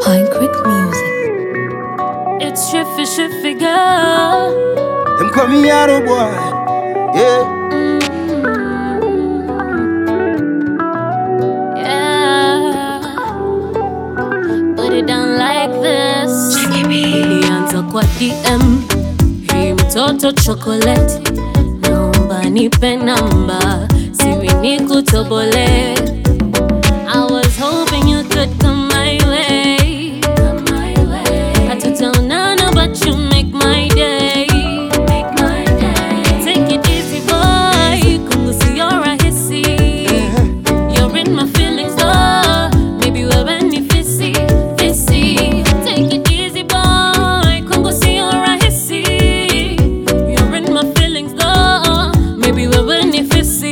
Pine Creek Music. It's Shiffy girl. Them call me Yaro boy. Yeah. Yeah. Put it down like this. Nilianza kwa DM. Hii mtoto chocolate. Naomba nipe namba. Siwi nikutobole. I was hoping you could come my way. Hatutaonana but you make my day. Take it easy boy, kwangu sio rahisi. You're in my feelings though, maybe wewe ni fisi. Take it easy boy, kwangu sio rahisi. You're in my feelings though, maybe wewe ni fisi.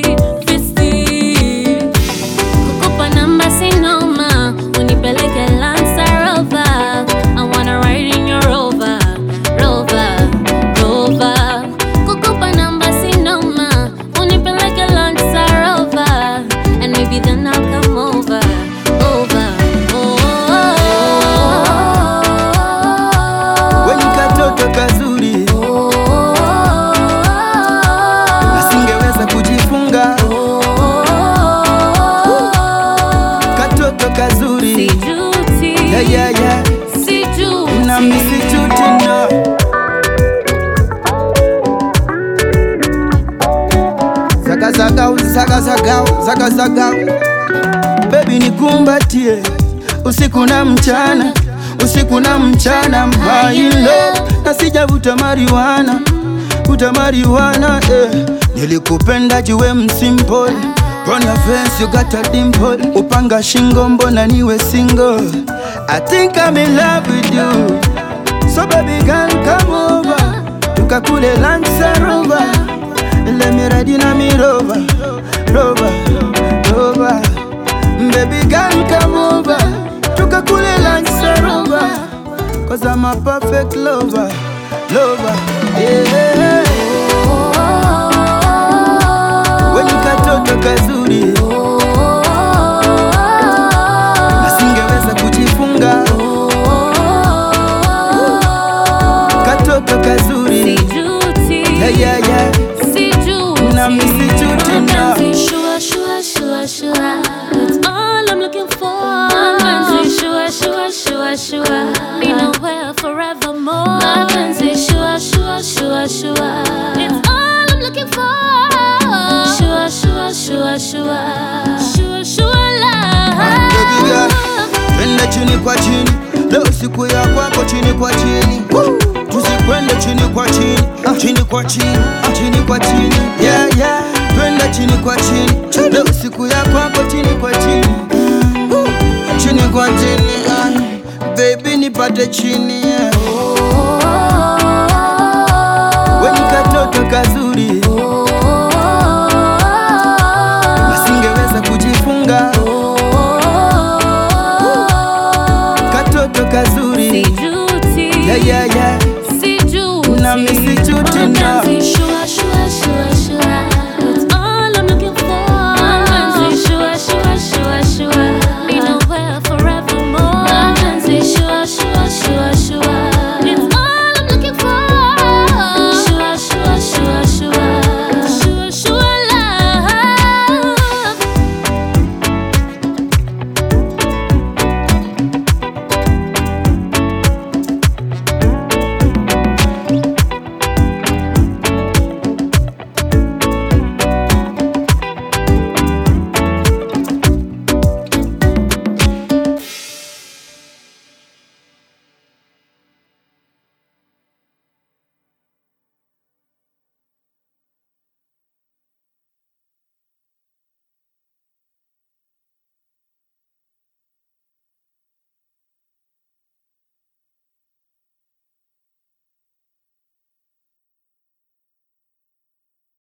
Kukupa namba si noma, unipeleke Lancer Rover. I wanna ride in your Rover. Kukupa namba si noma, unipeleke Lancer Rover. And maybe then I'll come over. When katoto kazuri nasingeweza kujifunga. Katoto kazuri Sijuti, yeah. Na mimi sijuti no. Zagazagao baby nikumbatie usiku na mchana my love. Na sijavuta marijuana Nilikupenda jiwe msimple. On your face you got a dimple. Upanga shingo mbona niwe single. I think I'm in love with you. So baby girl come over. Tukakule Lancer Rover. Let me ride in a me Rover. Baby girl come over. Tukakule Lancer Rover. Cause I'm a perfect lover. Yeah. When katoto kazuri nasingeweza kujifunga. Katoto kazuri sijuti, yeah. Na mimi sijuti na. Sure. That's all I'm looking for. Sure. Be nowhere forevermore. Sure. It's all I'm looking for. Sure love. Baby girl, twende chini kwa chini. Leo siku ya kwako chini kwa chini. Tusikwende chini kwa chini. Chini kwa chini. Yeah. Twende chini kwa chini. Leo siku ya kwako chini kwa chini. Chini kwa chini. Baby nipate chini. Yeah. When katoto kazuri nasingeweza kujifunga. Katoto kazuri Sijuti, yeah. Na mimi sijuti na.